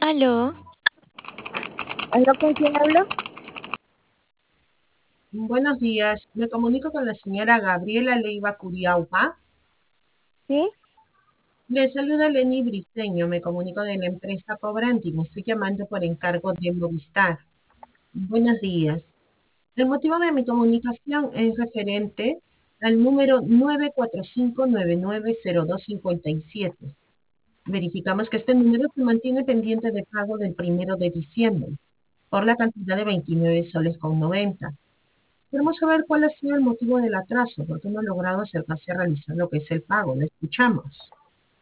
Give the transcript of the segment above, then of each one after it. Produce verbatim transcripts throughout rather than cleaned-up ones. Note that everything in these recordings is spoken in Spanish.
Aló, ¿Aló, con quién hablo? Buenos días, me comunico con la señora Gabriela Leiva Curiaupa. ¿Sí? Le saluda Lenny Briceño, me comunico de la empresa Cobranti, me estoy llamando por encargo de Movistar. Buenos días. El motivo de mi comunicación es referente al número nueve cuatro cinco nueve nueve cero dos cinco siete. Verificamos que este número se mantiene pendiente de pago del primero de diciembre por la cantidad de veintinueve soles con noventa. Queremos saber cuál ha sido el motivo del atraso, porque no ha logrado acercarse a realizar lo que es el pago. Le escuchamos.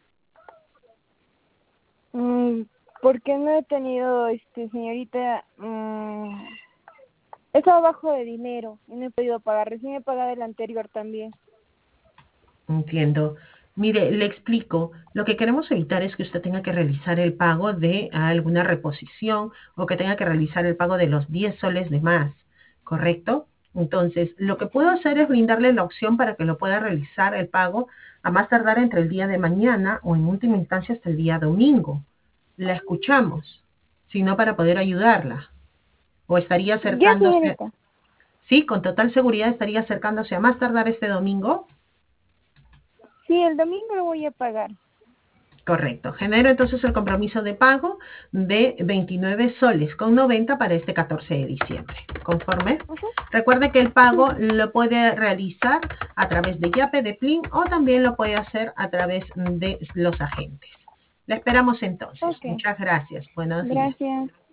Mm, ¿por qué no he tenido, este, señorita? Mm, he estado bajo de dinero y no he podido pagar. Recién he pagado el anterior también. Entiendo. Mire, le explico. Lo que queremos evitar es que usted tenga que realizar el pago de alguna reposición o que tenga que realizar el pago de los diez soles de más, ¿correcto? Entonces, lo que puedo hacer es brindarle la opción para que lo pueda realizar el pago a más tardar entre el día de mañana o en última instancia hasta el día domingo. La escuchamos, sino para poder ayudarla. O estaría Ya, acercándose, señorita. sí, con total seguridad estaría acercándose a más tardar este domingo. Sí, el domingo lo voy a pagar. Correcto. Genero entonces el compromiso de pago de veintinueve soles con noventa para este catorce de diciembre. ¿Conforme? Ajá. Recuerde que el Sí. pago lo puede realizar a través de Yape, de Plin o también lo puede hacer a través de los agentes. La esperamos entonces. Ok. Muchas gracias. Buenos días. Gracias.